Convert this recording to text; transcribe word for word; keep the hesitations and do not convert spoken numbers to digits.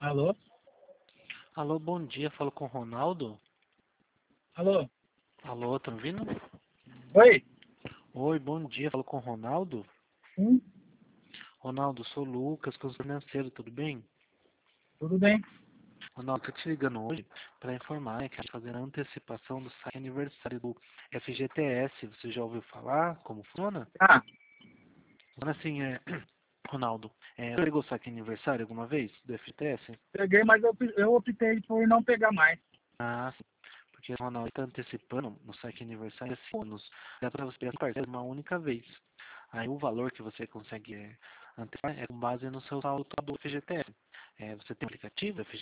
Alô? Alô, bom dia, falo com o Ronaldo. Alô? Alô, tá me ouvindo? Oi? Oi, bom dia, falo com o Ronaldo. Sim, Ronaldo, sou o Lucas, consultor financeiro, tudo bem? tudo bem? Ronaldo, tô te ligando hoje para informar, né, que a gente vai fazer a antecipação do saque aniversário do F G T S. Você já ouviu falar como funciona? Ah, Funciona assim, é... Ronaldo, é, você pegou saque aniversário alguma vez do F G T S? peguei, mas eu, eu optei por não pegar mais. Ah, sim. Porque o Ronaldo está antecipando no saque aniversário há cinco anos. Dá para você pegar parcela uma única vez. Aí o valor que você consegue é, antecipar é com base no seu saldo do F G T S. É, você tem um aplicativo do